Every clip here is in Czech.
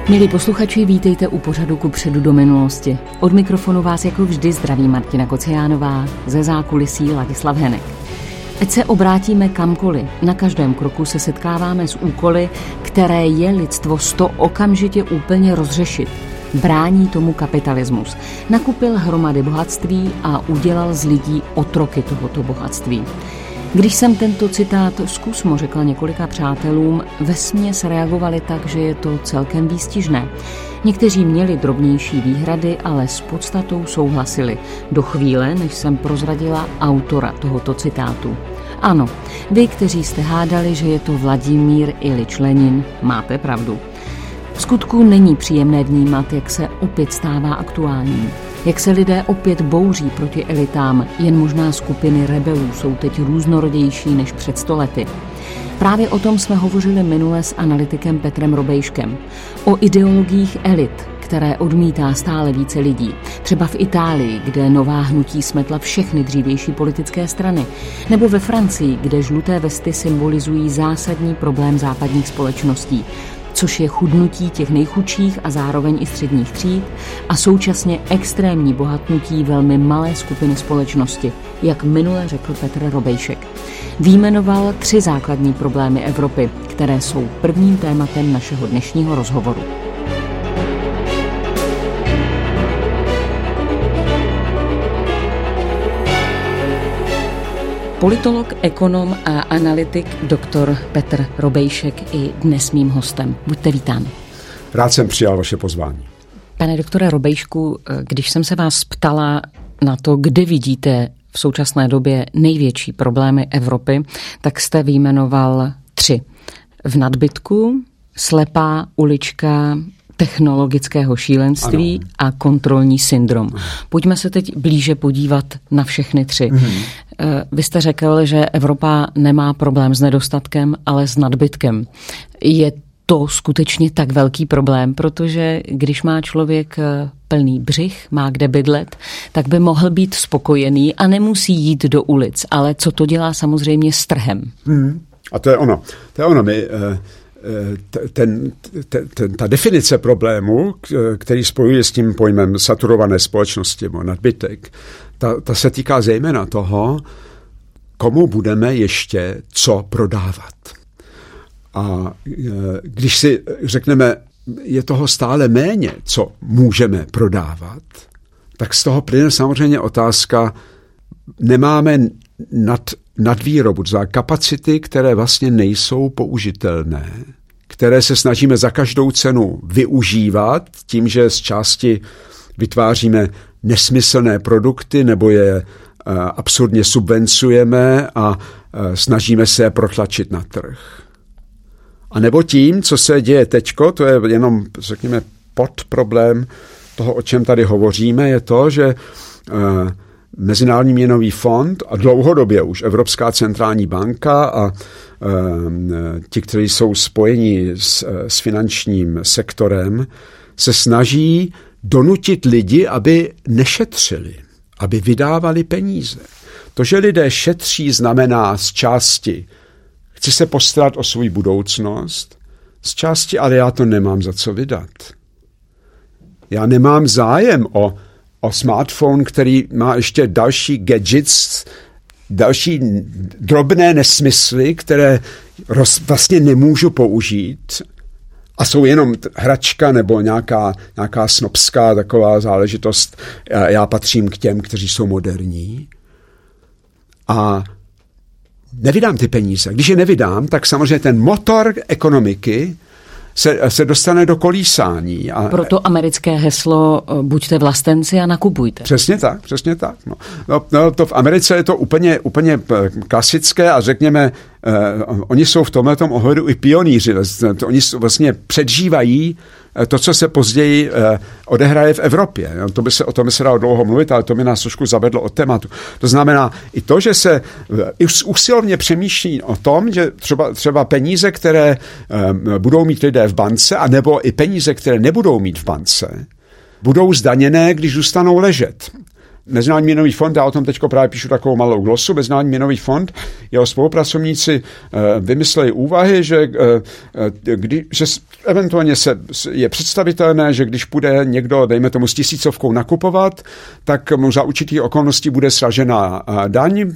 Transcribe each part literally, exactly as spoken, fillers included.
Milí posluchači, vítejte u pořadu Kupředu do minulosti. Od mikrofonu vás jako vždy zdraví Martina Kociánová, ze zákulisí Ladislav Henek. Ať se obrátíme kamkoliv, na každém kroku se setkáváme s úkoly, které je lidstvo sto okamžitě úplně rozřešit. Brání tomu kapitalismus. Nakupil hromady bohatství a udělal z lidí otroky tohoto bohatství. Když jsem tento citát zkusmo řekla několika přátelům, vesměs reagovali tak, že je to celkem výstižné. Někteří měli drobnější výhrady, ale s podstatou souhlasili. Do chvíle, než jsem prozradila autora tohoto citátu. Ano, vy, kteří jste hádali, že je to Vladimír Ilič Lenin, máte pravdu. V skutku není příjemné vnímat, jak se opět stává aktuálním. Jak se lidé opět bouří proti elitám, jen možná skupiny rebelů jsou teď různorodější než před sto lety. Právě o tom jsme hovořili minule s analytikem Petrem Robejškem. O ideologiích elit, které odmítá stále více lidí. Třeba v Itálii, kde nová hnutí smetla všechny dřívější politické strany. Nebo ve Francii, kde žluté vesty symbolizují zásadní problém západních společností, což je chudnutí těch nejchudších a zároveň i středních tříd a současně extrémní bohatnutí velmi malé skupiny společnosti, jak minule řekl Petr Robejšek. Vyjmenoval tři základní problémy Evropy, které jsou prvním tématem našeho dnešního rozhovoru. Politolog, ekonom a analytik doktor Petr Robejšek i dnes mým hostem. Buďte vítán. Rád jsem přijal vaše pozvání. Pane doktore Robejšku, když jsem se vás ptala na to, kde vidíte v současné době největší problémy Evropy, tak jste vyjmenoval tři. V nadbytku, slepá ulička technologického šílenství ano. a kontrolní syndrom. Pojďme se teď blíže podívat na všechny tři. Mm-hmm. Vy jste řekl, že Evropa nemá problém s nedostatkem, ale s nadbytkem. Je to skutečně tak velký problém, protože když má člověk plný břich, má kde bydlet, tak by mohl být spokojený a nemusí jít do ulic. Ale co to dělá samozřejmě s trhem? Mm. A to je ono. To je ono. My... Uh... Ten, ten, ten, ta definice problému, který spojuje s tím pojmem saturované společnosti, nebo nadbytek, ta, ta se týká zejména toho, komu budeme ještě co prodávat. A když si řekneme, je toho stále méně, co můžeme prodávat, tak z toho plyne samozřejmě otázka, nemáme nad nadvýrobu, za kapacity, které vlastně nejsou použitelné, které se snažíme za každou cenu využívat tím, že z části vytváříme nesmyslné produkty nebo je uh, absurdně subvencujeme a uh, snažíme se je protlačit na trh. A nebo tím, co se děje teďko, to je jenom, řekněme, podproblém toho, o čem tady hovoříme, je to, že uh, Mezinárodní měnový fond a dlouhodobě už Evropská centrální banka a e, ti, kteří jsou spojeni s, s finančním sektorem, se snaží donutit lidi, aby nešetřili, aby vydávali peníze. To, že lidé šetří, znamená z části chci se postarat o svou budoucnost, z části ale já to nemám za co vydat. Já nemám zájem o o smartphone, který má ještě další gadgets, další drobné nesmysly, které roz, vlastně nemůžu použít a jsou jenom hračka nebo nějaká, nějaká snobská taková záležitost. Já, já patřím k těm, kteří jsou moderní a nevydám ty peníze. Když je nevydám, tak samozřejmě ten motor ekonomiky Se, se dostane do kolísání. A proto americké heslo buďte vlastenci a nakupujte. Přesně tak, přesně tak. No. No, no, to v Americe je to úplně, úplně klasické a řekněme, eh, oni jsou v tomhletom ohledu i pionýři. Oni vlastně předžívají to, co se později eh, odehraje v Evropě. No, to by se, o tom by se dalo dlouho mluvit, ale to mi nás trošku zavedlo od tématu. To znamená i to, že se eh, usilovně přemýšlí o tom, že třeba, třeba peníze, které eh, budou mít lidé v bance, anebo i peníze, které nebudou mít v bance, budou zdaněné, když zůstanou ležet. Mezinárodní měnový fond, já o tom teď právě píšu takovou malou glosu, Mezinárodní měnový fond, jeho spolupracovníci vymysleli úvahy, že, kdy, že eventuálně se, je představitelné, že když půjde někdo, dejme tomu, s tisícovkou nakupovat, tak mu za určitých okolností bude sražena daň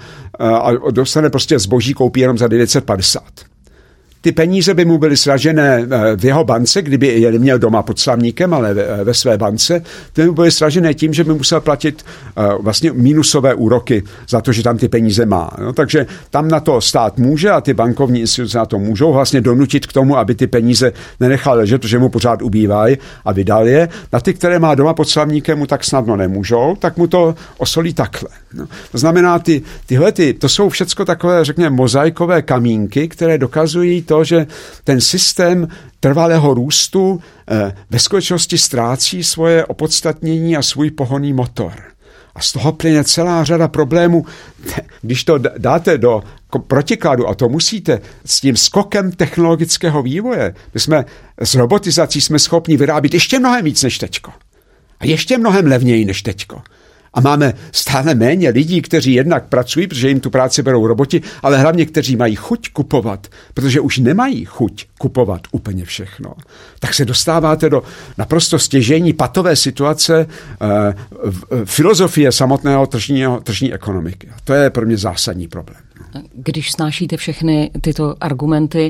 a dostane prostě zboží, koupí jenom za devět set padesát. Ty peníze by mu byly sražené v jeho bance, kdyby je neměl doma pod slavníkem, ale ve své bance, ty by byly sražené tím, že by musel platit vlastně mínusové úroky za to, že tam ty peníze má. No, takže tam na to stát může a ty bankovní instituce na to můžou vlastně donutit k tomu, aby ty peníze nenechal ležet, protože mu pořád ubývají a vydal je. Na ty, které má doma pod slavníkem, mu tak snadno nemůžou, tak mu to osolí takhle. No, to znamená, ty, tyhle, ty, to jsou všecko takové, řekněme, mozaikové kamínky, které dokazují to, že ten systém trvalého růstu eh, ve skutečnosti ztrácí svoje opodstatnění a svůj pohonný motor. A z toho plyne celá řada problémů. Když to dáte do protikladu, a to musíte, s tím skokem technologického vývoje, my jsme s robotizací jsme schopni vyrábět ještě mnohem víc než teďko. A ještě mnohem levněji než teďko. A máme stále méně lidí, kteří jednak pracují, protože jim tu práci berou roboti, ale hlavně, kteří mají chuť kupovat, protože už nemají chuť kupovat úplně všechno. Tak se dostáváte do naprosto stěžejní patové situace eh, filozofie samotného tržního, tržní ekonomiky. To je pro mě zásadní problém. Když snášíte všechny tyto argumenty,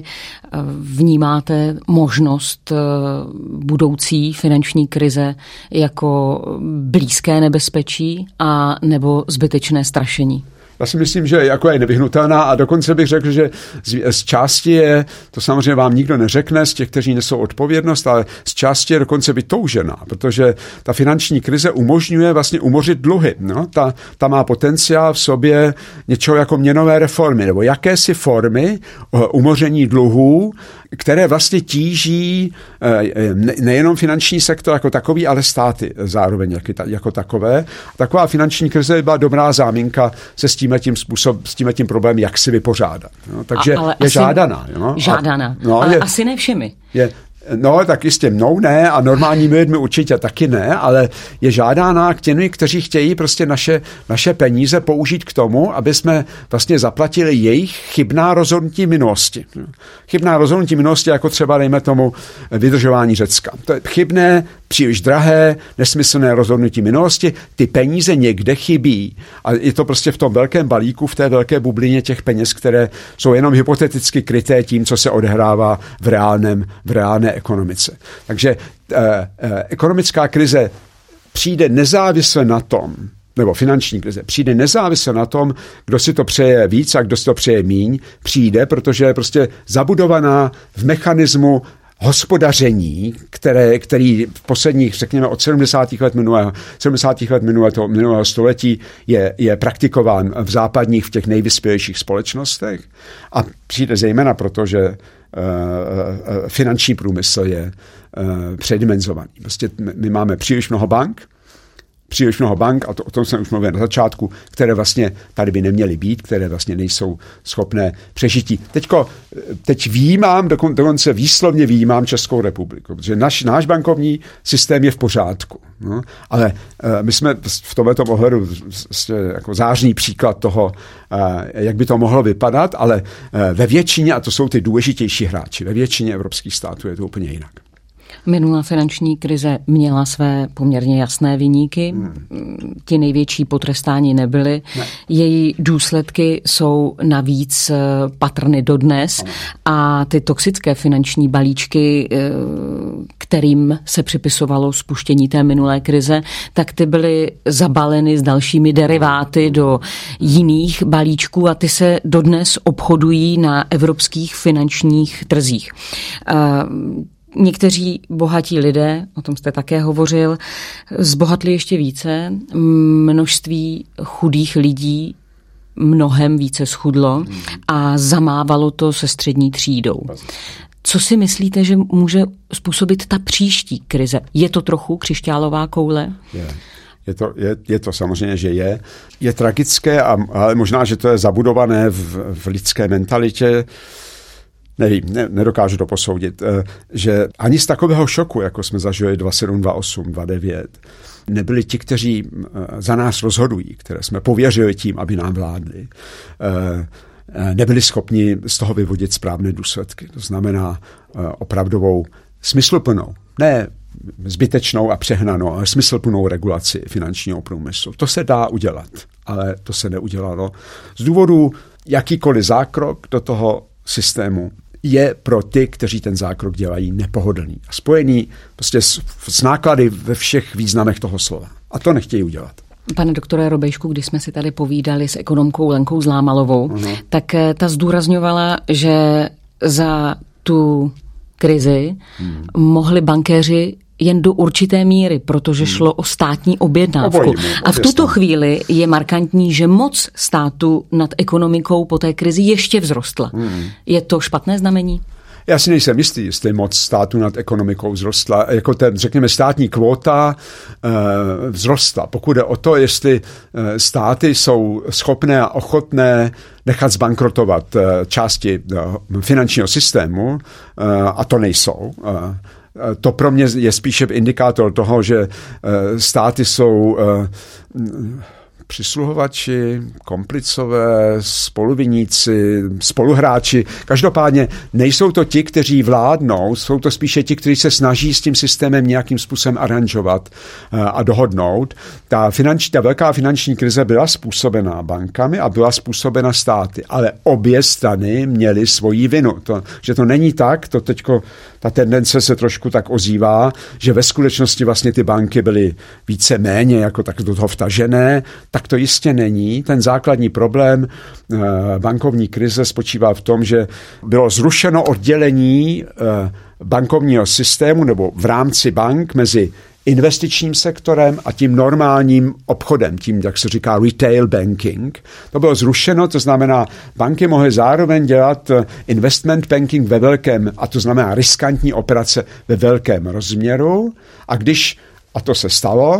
vnímáte možnost budoucí finanční krize jako blízké nebezpečí a nebo zbytečné strašení? Já si myslím, že jako je nevyhnutelná a dokonce bych řekl, že z, z části je, to samozřejmě vám nikdo neřekne, z těch, kteří nesou odpovědnost, ale z části je dokonce vytoužená, protože ta finanční krize umožňuje vlastně umořit dluhy. No? Ta, ta má potenciál v sobě něčeho jako měnové reformy, nebo jakési formy umoření dluhů, které vlastně tíží nejenom finanční sektor jako takový, ale státy zároveň jako takové. Taková finanční krize byla dobrá záminka se s tímhletím způsob, s tímhletím problémem, jak si vypořádat. No, takže a, je žádaná. No? Žádaná, no, ale je, asi ne všemi. Je, No, tak jistě mnou ne a normálními lidmi určitě taky ne, ale je žádána k těmi, kteří chtějí prostě naše, naše peníze použít k tomu, aby jsme vlastně zaplatili jejich chybná rozhodnutí minulosti. Chybná rozhodnutí minulosti, jako třeba dejme tomu vydržování Řecka. To je chybné, příliš drahé, nesmyslné rozhodnutí minulosti, ty peníze někde chybí. A je to prostě v tom velkém balíku, v té velké bublině těch peněz, které jsou jenom hypoteticky kryté tím, co se odehrává v reálném, v reálné ekonomice. Takže eh, eh, ekonomická krize přijde nezávisle na tom, nebo finanční krize, přijde nezávisle na tom, kdo si to přeje víc a kdo si to přeje míň, přijde, protože je prostě zabudovaná v mechanismu hospodaření, které, který v posledních, řekněme, od sedmdesátých let minulého, sedmdesátých let minulého, minulého století je, je praktikován v západních, v těch nejvyspělejších společnostech a přijde zejména proto, že uh, uh, finanční průmysl je uh, předimenzovaný. Prostě my máme příliš mnoho bank, příliš mnoho bank, a to, o tom jsem už mluvil na začátku, které vlastně tady by neměly být, které vlastně nejsou schopné přežití. Teďko, teď výjímám, dokon, dokonce výslovně výjímám Českou republiku, protože naš, náš bankovní systém je v pořádku. No? Ale uh, my jsme v tomto ohledu jako zářný příklad toho, uh, jak by to mohlo vypadat, ale uh, ve většině, a to jsou ty důležitější hráči, ve většině evropských států je to úplně jinak. Minulá finanční krize měla své poměrně jasné viníky. Hmm. Ti největší potrestáni nebyli. Ne. Její důsledky jsou navíc patrny dodnes. Ano. A ty toxické finanční balíčky, kterým se připisovalo spuštění té minulé krize, tak ty byly zabaleny s dalšími deriváty do jiných balíčků a ty se dodnes obchodují na evropských finančních trzích. Někteří bohatí lidé, o tom jste také hovořil, zbohatli ještě více. Množství chudých lidí mnohem více schudlo a zamávalo to se střední třídou. Co si myslíte, že může způsobit ta příští krize? Je to trochu křišťálová koule? Je. Je to, je, je to samozřejmě, že je. Je tragické, a, ale možná, že to je zabudované v, v lidské mentalitě. Nevím, ne, nedokážu to posoudit, že ani z takového šoku, jako jsme zažili dvacet sedm, dvacet osm, dvacet devět, nebyli ti, kteří za nás rozhodují, které jsme pověřili tím, aby nám vládli, nebyli schopni z toho vyvodit správné důsledky. To znamená opravdovou smysluplnou, ne zbytečnou a přehnanou, ale smysluplnou regulaci finančního průmyslu. To se dá udělat, ale to se neudělalo. Z důvodu jakýkoliv zákrok do toho systému je pro ty, kteří ten zákrok dělají, nepohodlný a spojený prostě s, s náklady ve všech významech toho slova. A to nechtějí udělat. Pane doktore Robejšku, když jsme si tady povídali s ekonomkou Lenkou Zlámalovou, uh-huh. tak ta zdůrazňovala, že za tu krizi hmm. mohli bankéři jen do určité míry, protože hmm. šlo o státní objednávku. Obojím, a v tuto chvíli je markantní, že moc státu nad ekonomikou po té krizi ještě vzrostla. Hmm. Je to špatné znamení? Já si nejsem jistý, jestli moc státu nad ekonomikou vzrostla. Jako ten, řekněme, státní kvóta e, vzrostla. Pokud je o to, jestli e, státy jsou schopné a ochotné nechat zbankrotovat e, části e, finančního systému, e, a to nejsou. E, to pro mě je spíše indikátor toho, že e, státy jsou e, přisluhovači, komplicové, spoluviníci, spoluhráči. Každopádně nejsou to ti, kteří vládnou, jsou to spíše ti, kteří se snaží s tím systémem nějakým způsobem aranžovat a dohodnout. Ta, finanční, ta velká finanční krize byla způsobená bankami a byla způsobena státy, ale obě strany měly svoji vinu. To, že to není tak, to teďko ta tendence se trošku tak ozývá, že ve skutečnosti vlastně ty banky byly více méně jako tak do toho vtažené, tak to jistě není. Ten základní problém bankovní krize spočívá v tom, že bylo zrušeno oddělení bankovního systému nebo v rámci bank mezi investičním sektorem a tím normálním obchodem, tím, jak se říká retail banking. To bylo zrušeno, to znamená, banky mohly zároveň dělat investment banking ve velkém, a to znamená riskantní operace ve velkém rozměru. A když, a to se stalo,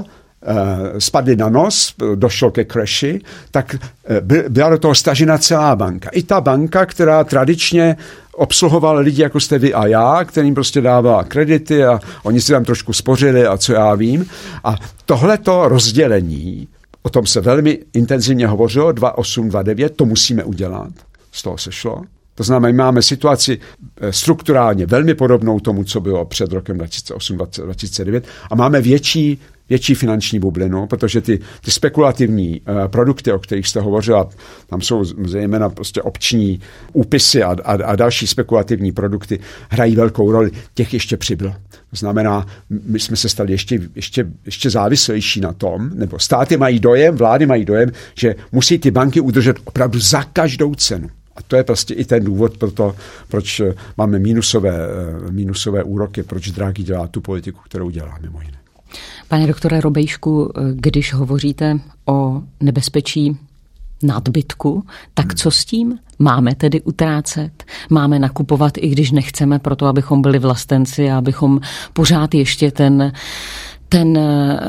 spadly na nos, došlo ke crashi, tak byla do toho stažena celá banka. I ta banka, která tradičně obsluhovala lidi, jako jste vy a já, kterým prostě dávala kredity a oni si tam trošku spořili a co já vím. A tohleto rozdělení, o tom se velmi intenzivně hovořilo, dva osm dva devět, to musíme udělat. Z toho se šlo. To znamená, máme situaci strukturálně velmi podobnou tomu, co bylo před rokem dva tisíce osm dva tisíce devět a máme větší větší finanční bublinu, protože ty, ty spekulativní uh, produkty, o kterých jste hovořila, tam jsou zejména prostě opční úpisy a, a, a další spekulativní produkty, hrají velkou roli. Těch ještě přibylo. To znamená, my jsme se stali ještě, ještě, ještě závislejší na tom, nebo státy mají dojem, vlády mají dojem, že musí ty banky udržet opravdu za každou cenu. A to je prostě i ten důvod pro to, proč máme mínusové, mínusové úroky, proč Draghi dělá tu politiku, kterou dělá mimo jiné. Pane doktore Robejšku, když hovoříte o nebezpečí nadbytku, tak co s tím? Máme tedy utrácet? Máme nakupovat, i když nechceme, proto abychom byli vlastenci a abychom pořád ještě ten, ten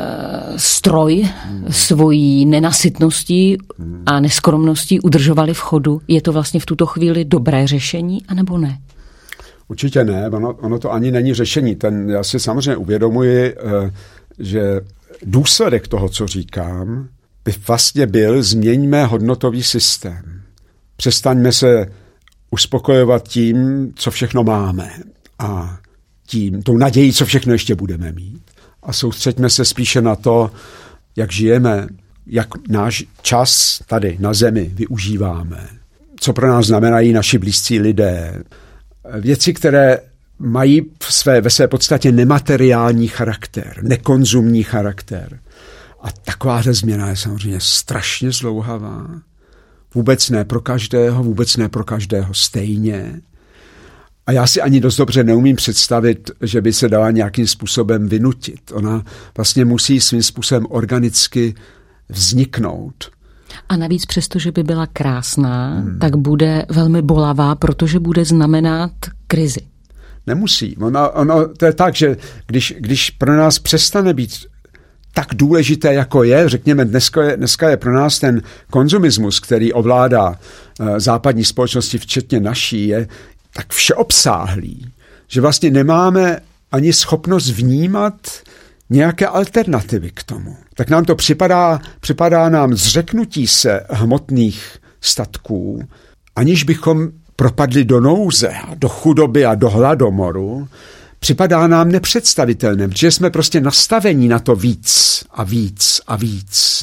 stroj svojí nenasytností a neskromností udržovali v chodu? Je to vlastně v tuto chvíli dobré řešení, anebo ne? Určitě ne, ono, ono to ani není řešení. Ten, já si samozřejmě uvědomuji, že důsledek toho, co říkám, by vlastně byl, změňme hodnotový systém. Přestaňme se uspokojovat tím, co všechno máme a tím, tou nadějí, co všechno ještě budeme mít. A soustřeďme se spíše na to, jak žijeme, jak náš čas tady na zemi využíváme, co pro nás znamenají naši blízcí lidé. Věci, které mají v své, ve své podstatě nemateriální charakter, nekonzumní charakter. A takováhle změna je samozřejmě strašně zdlouhavá. Vůbec ne pro každého, vůbec ne pro každého stejně. A já si ani dost dobře neumím představit, že by se dala nějakým způsobem vynutit. Ona vlastně musí svým způsobem organicky vzniknout. A navíc přesto, že by byla krásná, hmm. tak bude velmi bolavá, protože bude znamenat krizi. Nemusí. Ono, ono, to je tak, že když, když pro nás přestane být tak důležité, jako je, řekněme, dneska je, dneska je pro nás ten konzumismus, který ovládá uh, západní společnosti, včetně naší, je tak všeobsáhlý, že vlastně nemáme ani schopnost vnímat nějaké alternativy k tomu. Tak nám to připadá, připadá nám zřeknutí se hmotných statků, aniž bychom propadli do nouze, do chudoby a do hladomoru, připadá nám nepředstavitelné, protože jsme prostě nastavení na to víc a víc a víc.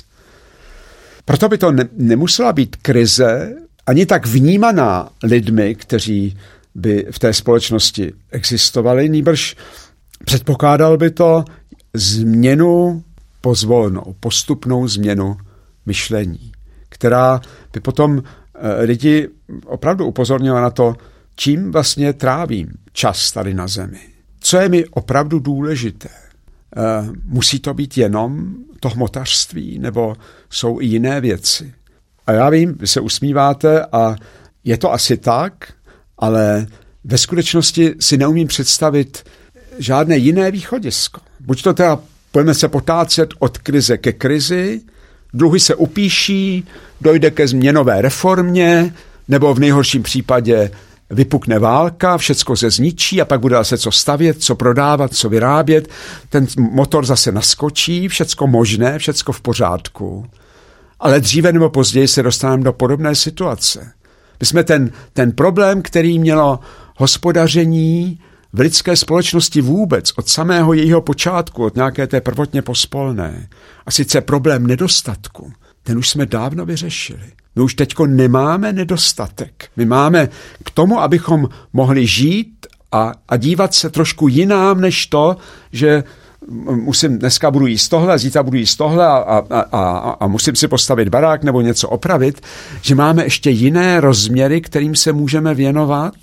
Proto by to ne, nemusela být krize, ani tak vnímaná lidmi, kteří by v té společnosti existovali, nýbrž předpokládal by to změnu pozvolnou, postupnou změnu myšlení, která by potom lidi opravdu upozornila na to, čím vlastně trávím čas tady na zemi. Co je mi opravdu důležité? Musí to být jenom to hmotařství, nebo jsou i jiné věci? A já vím, vy se usmíváte a je to asi tak, ale ve skutečnosti si neumím představit žádné jiné východisko. Buď to teda budeme se potácet od krize ke krizi, dluhy se upíší, dojde ke změnové reformě, nebo v nejhorším případě vypukne válka, všecko se zničí a pak bude se co stavět, co prodávat, co vyrábět. Ten motor zase naskočí, všecko možné, všecko v pořádku. Ale dříve nebo později se dostaneme do podobné situace. My jsme ten, ten problém, který mělo hospodaření v lidské společnosti vůbec, od samého jejího počátku, od nějaké té prvotně pospolné, a sice problém nedostatku, ten už jsme dávno vyřešili. My už teďko nemáme nedostatek. My máme k tomu, abychom mohli žít a, a dívat se trošku jinam, než to, že musím, dneska budu jíst tohle, zítra budu jíst tohle a, a, a, a musím si postavit barák nebo něco opravit, že máme ještě jiné rozměry, kterým se můžeme věnovat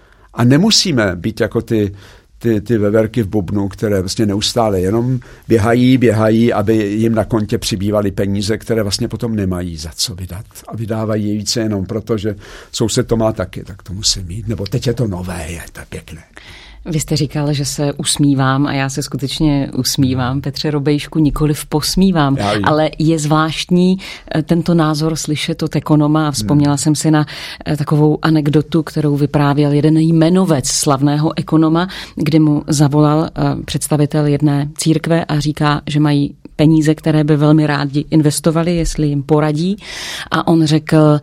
a nemusíme být jako ty, ty, ty veverky v bubnu, které vlastně neustále jenom běhají, běhají, aby jim na kontě přibývaly peníze, které vlastně potom nemají za co vydat. A vydávají je více jenom proto, že soused to má taky, tak to musím mít. Nebo teď je to nové, je to pěkné. Vy jste říkal, že se usmívám a já se skutečně usmívám. Petře Robejšku, nikoliv posmívám, ale je zvláštní tento názor slyšet od ekonoma a vzpomněla hmm. jsem si na takovou anekdotu, kterou vyprávěl jeden jmenovec slavného ekonoma, kdy mu zavolal představitel jedné církve a říká, že mají peníze, které by velmi rádi investovali, jestli jim poradí. A on řekl,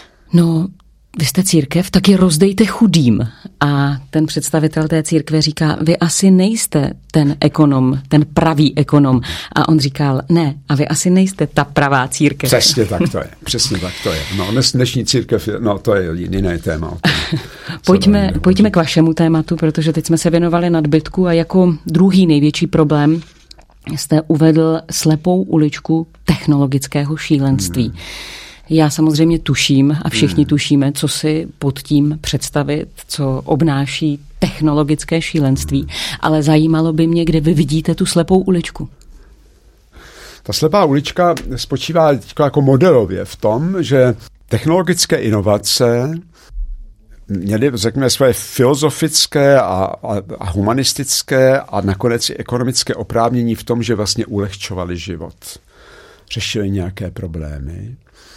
no, vy jste církev, tak je rozdejte chudým. A ten představitel té církve říká, vy asi nejste ten ekonom, ten pravý ekonom. A on říkal, ne, a vy asi nejste ta pravá církev. Přesně tak to je, přesně tak to je. No, dnešní církev, no to je jiné téma. pojďme, pojďme k vašemu tématu, protože teď jsme se věnovali nadbytku a jako druhý největší problém jste uvedl slepou uličku technologického šílenství. Hmm. Já samozřejmě tuším a všichni hmm. tušíme, co si pod tím představit, co obnáší technologické šílenství, hmm. ale zajímalo by mě, kde vy vidíte tu slepou uličku. Ta slepá ulička spočívá jako modelově v tom, že technologické inovace měly, řekněme, své filozofické a, a, a humanistické a nakonec i ekonomické oprávnění v tom, že vlastně ulehčovali život. Řešili nějaké problémy.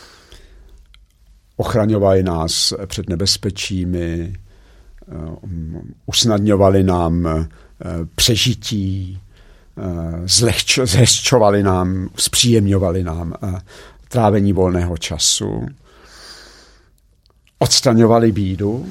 Ochraňovali nás před nebezpečími, usnadňovali nám přežití, zlehčovali nám, zpříjemňovali nám trávení volného času, odstraňovali bídu.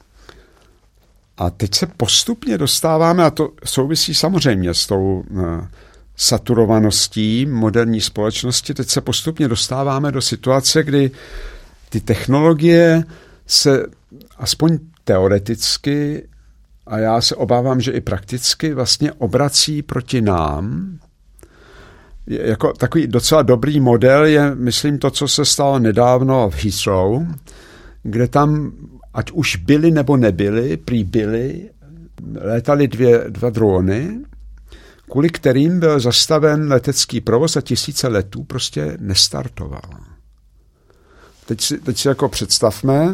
A teď se postupně dostáváme, a to souvisí samozřejmě s tou saturovaností moderní společnosti, teď se postupně dostáváme do situace, kdy ty technologie se aspoň teoreticky, a já se obávám, že i prakticky, vlastně obrací proti nám. Jako takový docela dobrý model je, myslím, to, co se stalo nedávno v Heathrow, kde tam, ať už byly nebo nebyly, prý byly, létaly dvě, dva drony, kvůli kterým byl zastaven letecký provoz a tisíce letů prostě nestartoval. Teď si, teď si jako představme,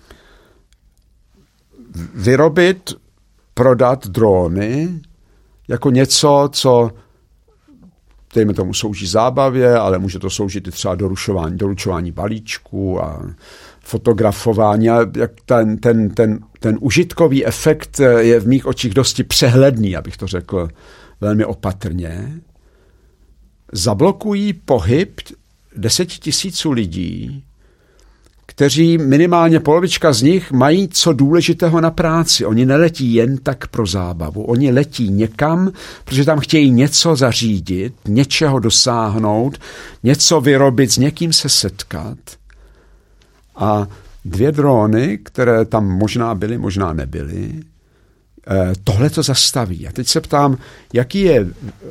vyrobit, prodat drony jako něco, co dejme tomu slouží zábavě, ale může to sloužit i třeba doručování, doručování balíčků a fotografování. A jak ten, ten, ten, ten užitkový efekt je v mých očích dosti přehledný, abych to řekl velmi opatrně. Zablokují pohyb desetitisíců lidí, kteří minimálně polovička z nich mají co důležitého na práci. Oni neletí jen tak pro zábavu. Oni letí někam, protože tam chtějí něco zařídit, něčeho dosáhnout, něco vyrobit, s někým se setkat. A dvě drony, které tam možná byly, možná nebyly, tohle to zastaví. A teď se ptám, jaký je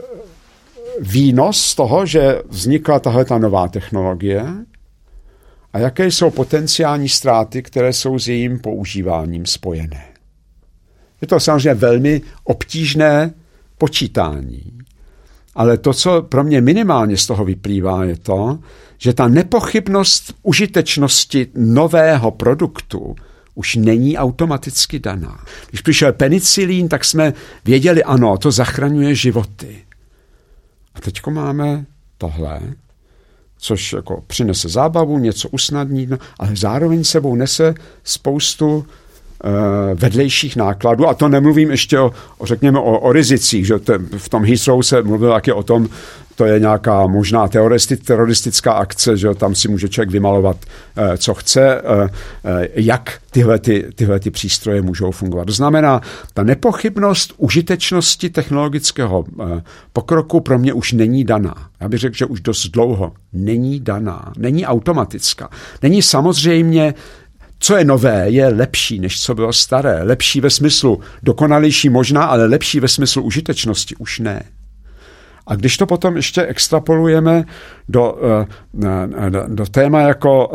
výnos z toho, že vznikla tahleta nová technologie a jaké jsou potenciální ztráty, které jsou s jejím používáním spojené. Je to samozřejmě velmi obtížné počítání, ale to, co pro mě minimálně z toho vyplývá, je to, že ta nepochybnost užitečnosti nového produktu už není automaticky daná. Když přišel penicilín, tak jsme věděli, ano, to zachraňuje životy. A teďko máme tohle, což jako přinese zábavu, něco usnadní, ale zároveň sebou nese spoustu uh, vedlejších nákladů. A to nemluvím ještě o, o řekněme, o, o rizicích. Že v tom Heathrow se mluvilo taky o tom, to je nějaká možná teroristická akce, že tam si může člověk vymalovat, co chce, jak tyhle, ty, tyhle ty přístroje můžou fungovat. To znamená, ta nepochybnost užitečnosti technologického pokroku pro mě už není daná. Já bych řekl, že už dost dlouho není daná, není automatická. Není samozřejmě, co je nové, je lepší, než co bylo staré. Lepší ve smyslu dokonalejší možná, ale lepší ve smyslu užitečnosti už ne. A když to potom ještě extrapolujeme do, do, do téma jako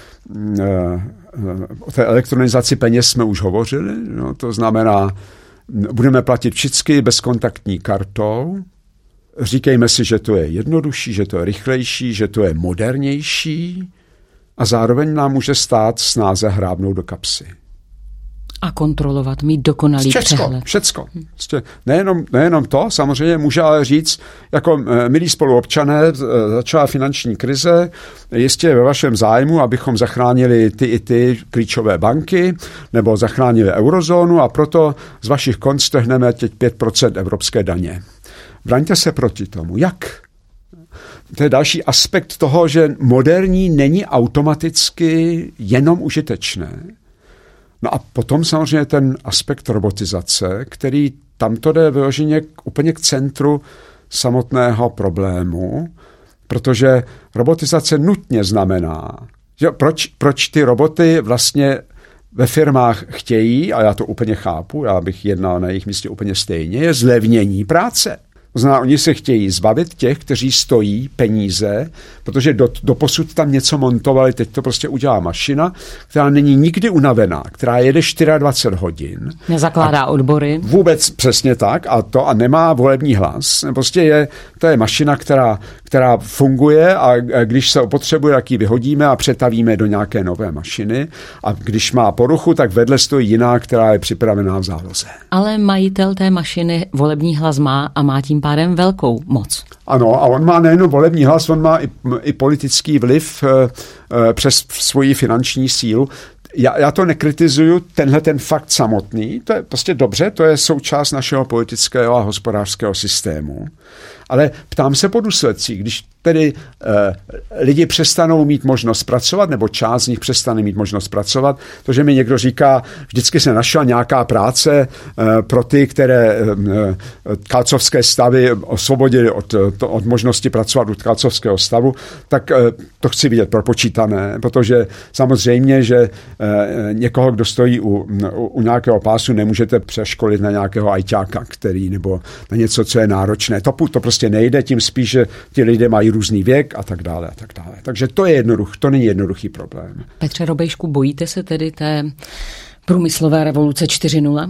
o té elektronizaci peněz jsme už hovořili, no, to znamená, budeme platit všichni bezkontaktní kartou, říkejme si, že to je jednodušší, že to je rychlejší, že to je modernější a zároveň nám může stát snáze hrábnout do kapsy. A kontrolovat, mít dokonalý všecko, přehled. Všecko. Nejenom, nejenom to, samozřejmě může ale říct, jako milí spoluobčané, začala finanční krize, jistě je ve vašem zájmu, abychom zachránili ty i ty klíčové banky, nebo zachránili eurozónu a proto z vašich kont strhneme teď pět procent evropské daně. Braňte se proti tomu. Jak? To je další aspekt toho, že moderní není automaticky jenom užitečné. No a potom samozřejmě ten aspekt robotizace, který tamto jde vyloženě úplně k centru samotného problému, protože robotizace nutně znamená, že proč, proč ty roboty vlastně ve firmách chtějí, a já to úplně chápu, já bych jednal na jejich místě úplně stejně, je zlevnění práce. To znamená, oni se chtějí zbavit těch, kteří stojí peníze, protože do, doposud tam něco montovali, teď to prostě udělá mašina, která není nikdy unavená, která jede dvacet čtyři hodin. Nezakládá odbory. Vůbec přesně tak a to a nemá volební hlas. Prostě je, to je mašina, která, která funguje a když se opotřebuje, tak ji vyhodíme a přetavíme do nějaké nové mašiny a když má poruchu, tak vedle stojí jiná, která je připravená v záloze. Ale majitel té mašiny volební hlas má a má tím pádem velkou moc. Ano, a on má nejen volební hlas, on má i, i politický vliv e, e, přes svoji finanční sílu. Já, já to nekritizuju, tenhle ten fakt samotný, to je prostě dobře, to je součást našeho politického a hospodářského systému. Ale ptám se po důsledcích, když tedy e, lidi přestanou mít možnost pracovat, nebo část z nich přestane mít možnost pracovat, to, že mi někdo říká, vždycky se našla nějaká práce e, pro ty, které e, tkalcovské stavy osvobodili od, to, od možnosti pracovat u tkalcovského stavu, tak e, to chci vidět propočítané, protože samozřejmě, že e, někoho, kdo stojí u, u, u nějakého pásu, nemůžete přeškolit na nějakého ajťáka, který, nebo na něco, co je náročné. To, to prostě nejde, tím spíš, že ti lidé mají různý věk a tak dále a tak dále. Takže to je jednoduch, to není jednoduchý problém. Petře Robejšku, bojíte se tedy té průmyslové revoluce čtyři nula?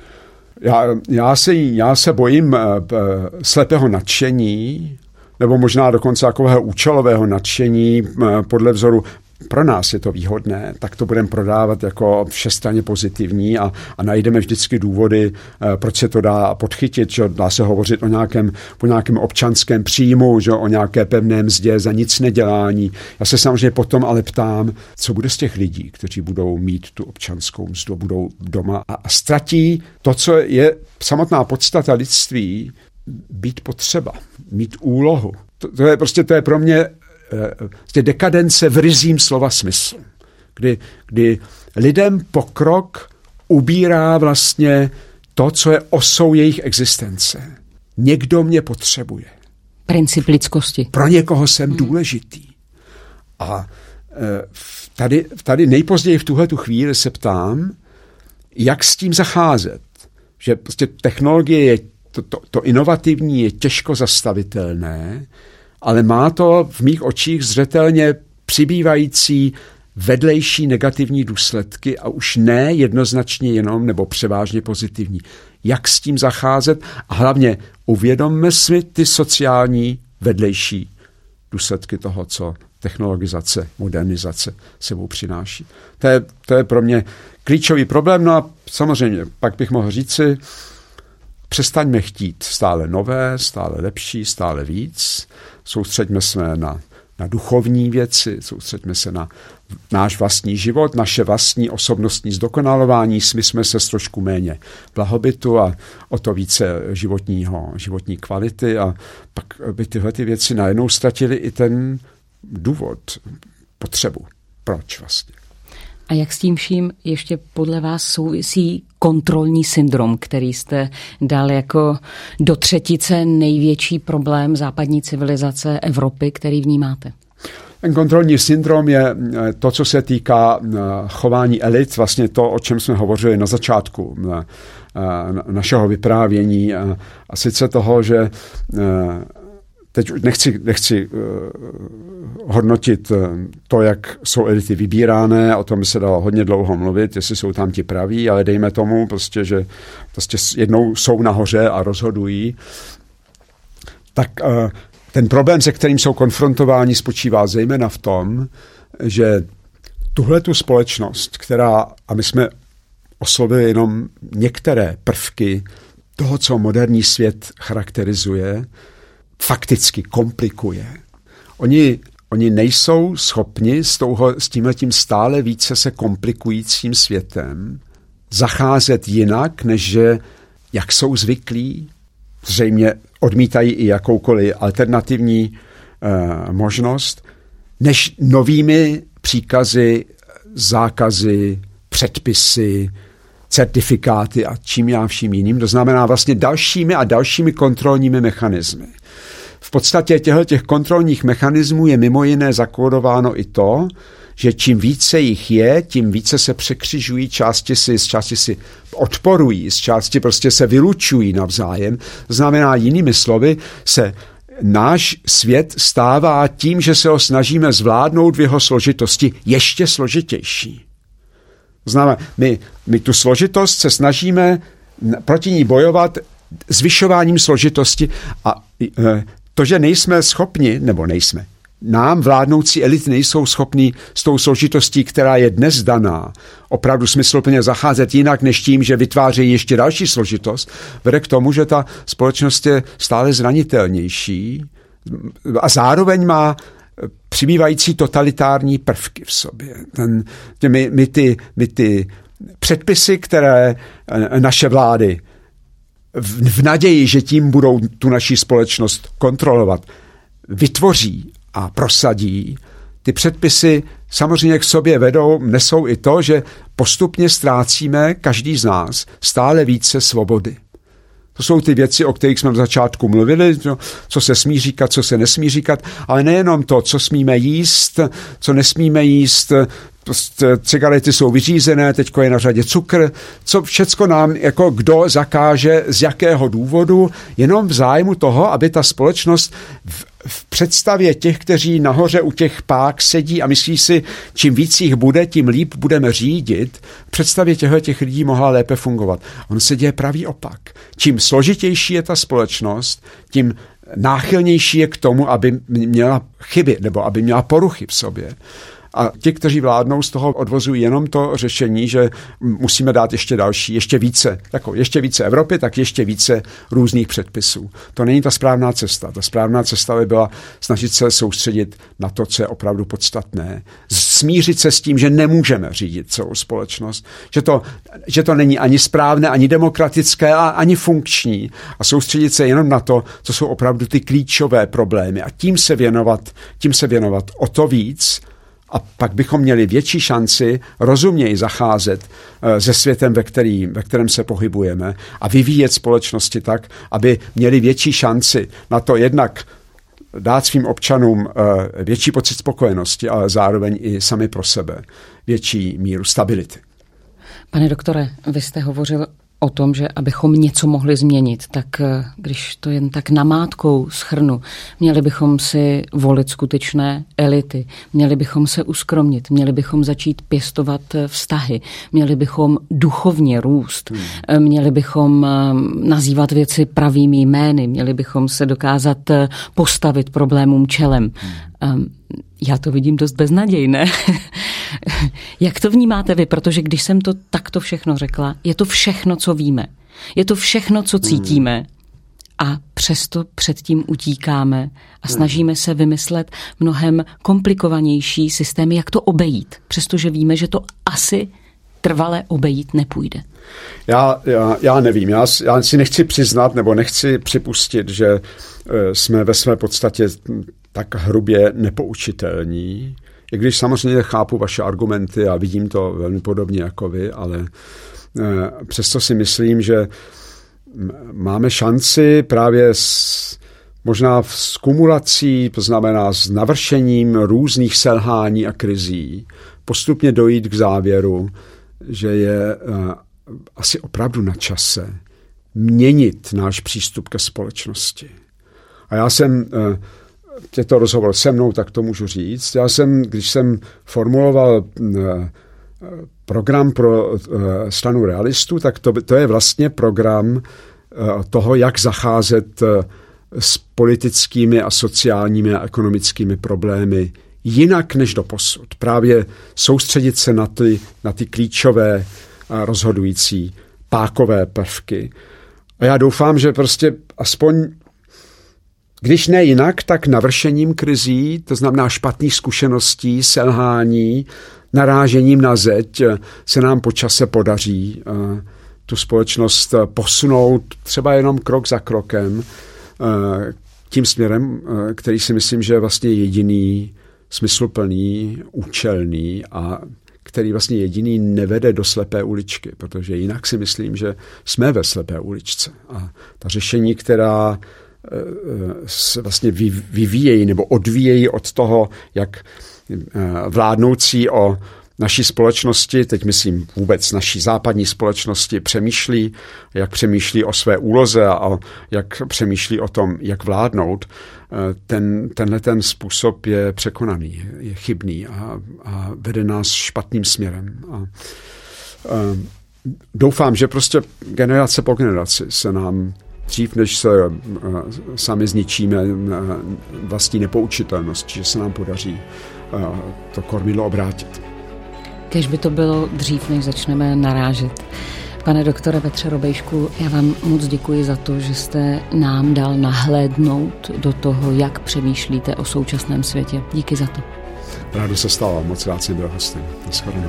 Já, já, se, já se bojím uh, slepého nadšení, nebo možná dokonce takového účelového nadšení uh, podle vzoru pro nás je to výhodné, tak to budeme prodávat jako všestranně pozitivní a, a najdeme vždycky důvody, proč se to dá podchytit, že dá se hovořit o nějakém, o nějakém občanském příjmu, že o nějaké pevné mzdě za nic nedělání. Já se samozřejmě potom ale ptám, co bude z těch lidí, kteří budou mít tu občanskou mzdu, budou doma a, a ztratí to, co je samotná podstata lidství, být potřeba, mít úlohu. To, to je prostě, to je pro mě eh, dekadence v ryzím slova smyslu, kdy, kdy lidem pokrok ubírá vlastně to, co je osou jejich existence. Někdo mě potřebuje. Princip lidskosti. Pro někoho jsem hmm. důležitý. A eh, tady, tady nejpozději v tuhletu chvíli se ptám, jak s tím zacházet. Že prostě technologie je To, to, to inovativní je těžko zastavitelné, ale má to v mých očích zřetelně přibývající vedlejší negativní důsledky a už ne jednoznačně jenom nebo převážně pozitivní. Jak s tím zacházet a hlavně uvědomme si ty sociální vedlejší důsledky toho, co technologizace, modernizace sebou přináší. To je, to je pro mě klíčový problém. No a samozřejmě pak bych mohl říci, přestaňme chtít stále nové, stále lepší, stále víc. Soustřeďme se na, na duchovní věci, soustřeďme se na náš vlastní život, naše vlastní osobnostní zdokonalování, smysme se s trošku méně blahobytu a o to více životního, životní kvality a pak by tyhle ty věci najednou ztratily i ten důvod, potřebu. Proč vlastně? A jak s tím vším ještě podle vás souvisí kontrolní syndrom, který jste dal jako do třetice největší problém západní civilizace Evropy, který vnímáte? Ten kontrolní syndrom je to, co se týká chování elit, vlastně to, o čem jsme hovořili na začátku našeho vyprávění. A sice toho, že teď nechci, nechci uh, hodnotit uh, to, jak jsou elity vybírané, o tom by se dalo hodně dlouho mluvit, jestli jsou tam ti praví, ale dejme tomu, prostě, že prostě jednou jsou nahoře a rozhodují. Tak uh, ten problém, se kterým jsou konfrontováni, spočívá zejména v tom, že tuhletu společnost, která, a my jsme oslovili jenom některé prvky toho, co moderní svět charakterizuje, fakticky komplikuje. Oni, oni nejsou schopni s, touho, s tímhletím stále více se komplikujícím světem zacházet jinak, než že, jak jsou zvyklí, zřejmě odmítají i jakoukoliv alternativní eh, možnost, než novými příkazy, zákazy, předpisy, certifikáty a čím já vším jiným. To znamená vlastně dalšími a dalšími kontrolními mechanismy. V podstatě těch kontrolních mechanismů je mimo jiné zakódováno i to, že čím více jich je, tím více se překřižují, části si, z části si odporují, z části prostě se vylučují navzájem. To znamená, jinými slovy, se náš svět stává tím, že se ho snažíme zvládnout v jeho složitosti ještě složitější. To znamená, my, my tu složitost se snažíme proti ní bojovat zvyšováním složitosti a e, to, že nejsme schopni, nebo nejsme, nám vládnoucí elity nejsou schopni s tou složitostí, která je dnes daná, opravdu smysluplně zacházet jinak, než tím, že vytvářejí ještě další složitost, vede k tomu, že ta společnost je stále zranitelnější a zároveň má přibývající totalitární prvky v sobě. Ten, my, my, ty, my ty předpisy, které naše vlády v, v naději, že tím budou tu naši společnost kontrolovat, vytvoří a prosadí, ty předpisy samozřejmě k sobě vedou, nesou i to, že postupně ztrácíme každý z nás stále více svobody. To jsou ty věci, o kterých jsme v začátku mluvili, co se smí říkat, co se nesmí říkat, ale nejenom to, co smíme jíst, co nesmíme jíst, cigarety jsou vyřízené, teďko je na řadě cukr, co všecko nám, jako kdo zakáže, z jakého důvodu, jenom v zájmu toho, aby ta společnost v, v představě těch, kteří nahoře u těch pák sedí a myslí si, čím víc jich bude, tím líp budeme řídit, v představě těchto těch lidí mohla lépe fungovat. On se děje pravý opak. Čím složitější je ta společnost, tím náchylnější je k tomu, aby měla chyby nebo aby měla poruchy v sobě. A ti, kteří vládnou, z toho odvozují jenom to řešení, že musíme dát ještě další, ještě více, jako ještě více Evropy, tak ještě více různých předpisů. To není ta správná cesta. Ta správná cesta by byla snažit se soustředit na to, co je opravdu podstatné. Smířit se s tím, že nemůžeme řídit celou společnost, že to, že to není ani správné, ani demokratické, ani funkční. A soustředit se jenom na to, co jsou opravdu ty klíčové problémy. A tím se věnovat, tím se věnovat o to víc. A pak bychom měli větší šanci rozuměji zacházet se světem, ve, který, ve kterém se pohybujeme a vyvíjet společnosti tak, aby měli větší šanci na to jednak dát svým občanům větší pocit spokojenosti, ale zároveň i sami pro sebe větší míru stability. Pane doktore, vy jste hovořil o tom, že abychom něco mohli změnit, tak když to jen tak namátkou shrnu, měli bychom si volit skutečné elity, měli bychom se uskromnit, měli bychom začít pěstovat vztahy, měli bychom duchovně růst, hmm. měli bychom nazývat věci pravými jmény, měli bychom se dokázat postavit problémům čelem. Hmm. Já to vidím dost beznadějné. Jak to vnímáte vy? Protože když jsem to takto všechno řekla, je to všechno, co víme. Je to všechno, co cítíme. A přesto předtím utíkáme a snažíme se vymyslet mnohem komplikovanější systémy, jak to obejít. Přestože víme, že to asi trvale obejít nepůjde. Já, já, já nevím. Já, já si nechci přiznat nebo nechci připustit, že jsme ve své podstatě tak hrubě nepoučitelní. I když samozřejmě chápu vaše argumenty a vidím to velmi podobně jako vy, ale přesto si myslím, že máme šanci právě s, možná s kumulací, to znamená s navršením různých selhání a krizí, postupně dojít k závěru, že je asi opravdu na čase měnit náš přístup ke společnosti. A já jsem... je to rozhovor se mnou, tak to můžu říct. Já jsem, když jsem formuloval program pro stranu realistů, tak to, to je vlastně program toho, jak zacházet s politickými a sociálními a ekonomickými problémy jinak než doposud. Právě soustředit se na ty, na ty klíčové a rozhodující pákové prvky. A já doufám, že prostě aspoň když ne jinak, tak navršením krizí, to znamená špatných zkušeností, selhání, narážením na zeď, se nám po čase podaří tu společnost posunout třeba jenom krok za krokem tím směrem, který si myslím, že je vlastně jediný smysluplný, účelný a který vlastně jediný nevede do slepé uličky, protože jinak si myslím, že jsme ve slepé uličce. A ta řešení, která vlastně vyvíjejí nebo odvíjejí od toho, jak vládnoucí o naší společnosti, teď myslím vůbec naší západní společnosti, přemýšlí, jak přemýšlí o své úloze a jak přemýšlí o tom, jak vládnout, ten, tenhle ten způsob je překonaný, je chybný a, a vede nás špatným směrem. A, a doufám, že prostě generace po generaci se nám dřív, než se uh, sami zničíme uh, vlastní nepoučitelnost, že se nám podaří uh, to kormidlo obrátit. Kéž by to bylo dřív, než začneme narážet. Pane doktore Petře Robejšku, já vám moc děkuji za to, že jste nám dal nahlédnout do toho, jak přemýšlíte o současném světě. Díky za to. Rádo se stalo, moc rád jsem byl hostem. Naschledanou.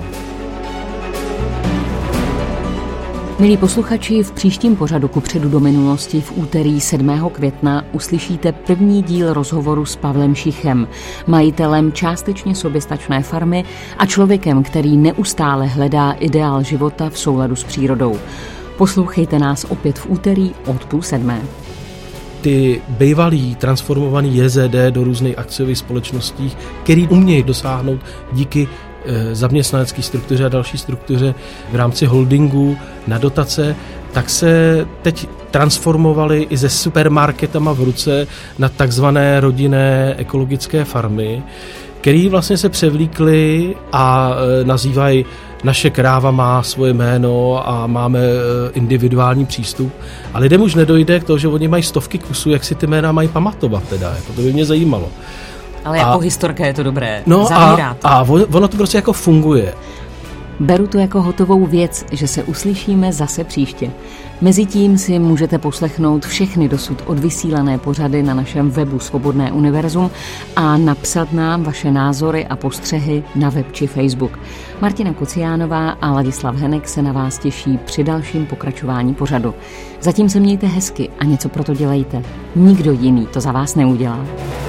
Milí posluchači, v příštím pořadu Kupředu do minulosti v úterý sedmého května uslyšíte první díl rozhovoru s Pavlem Šichem, majitelem částečně soběstačné farmy a člověkem, který neustále hledá ideál života v souladu s přírodou. Poslouchejte nás opět v úterý od půl sedmé. Ty bývalý transformovaný J Z D do různých akciových společností, který umějí dosáhnout díky zaměstnanecké struktuře a další struktuře v rámci holdingu na dotace, tak se teď transformovali i se supermarketama v ruce na takzvané rodinné ekologické farmy, který vlastně se převlíkli a nazývají naše kráva má svoje jméno a máme individuální přístup. A lidem už nedojde k tomu, že oni mají stovky kusů, jak si ty jména mají pamatovat teda. Jako to by mě zajímalo. Ale jako a, historka je to dobré. No Zavírá a, to. a ono to prostě jako funguje. Beru to jako hotovou věc, že se uslyšíme zase příště. Mezitím si můžete poslechnout všechny dosud odvysílané pořady na našem webu Svobodné univerzum a napsat nám vaše názory a postřehy na web či Facebook. Martina Kociánová a Ladislav Henek se na vás těší při dalším pokračování pořadu. Zatím se mějte hezky a něco pro to dělejte. Nikdo jiný to za vás neudělá.